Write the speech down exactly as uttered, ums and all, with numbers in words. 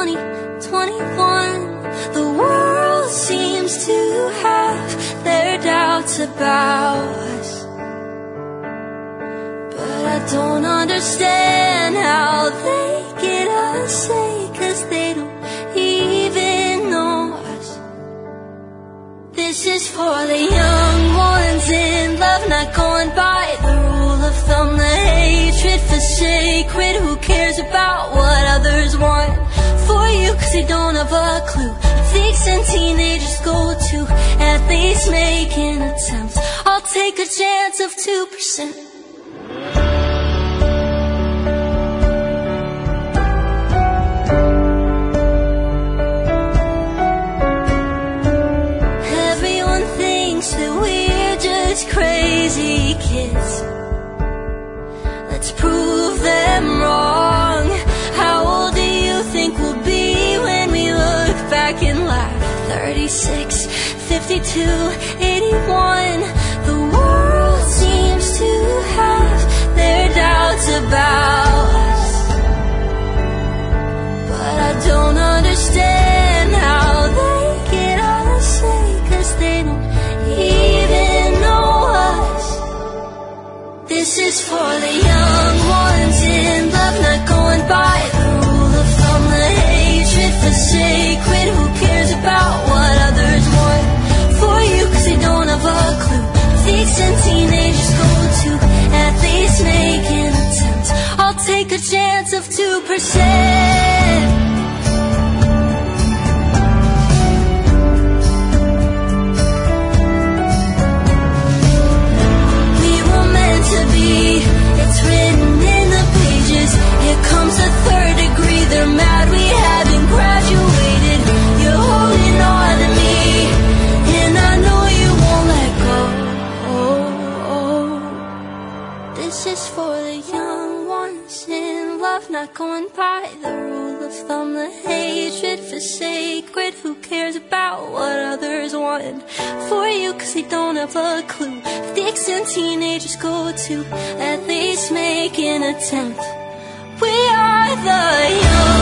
twenty, twenty-one. The world seems to have their doubts about us, but I don't understand how they get a say, 'cause they don't even know us. This is for the young ones in love, not going by the rule of thumb. The hatred for sacred, who cares about what others want? For you, 'cause they don't have a clue. Freaks and teenagers go to at least make an attempt. I'll take a chance of two percent. Everyone thinks that we're just crazy kids. Let's prove them wrong. How old do you think we'll be when we look back and laugh? thirty-six, fifty-two, eighty-one. The world seems to have their doubts about us, but I don't understand how they get all the say, 'cause they don't even know us. This is for the young ones in love, not going by the rule of thumb. The hatred for sacred, who cares about what others want? For you, 'cause they don't have a clue. Freaks and teenagers go to at least make an attempt. I'll take a chance of two percent. It's written in the pages. Here comes the third degree. They're mad we haven't graduated. You're holding on to me, and I know you won't let go. Oh, oh. This is for the young ones in love, not going by the rule of thumb. The hatred for sacred, who cares about what others want? For you, 'cause they don't have a clue. Dicks and teenagers go to at least make an attempt. We are the young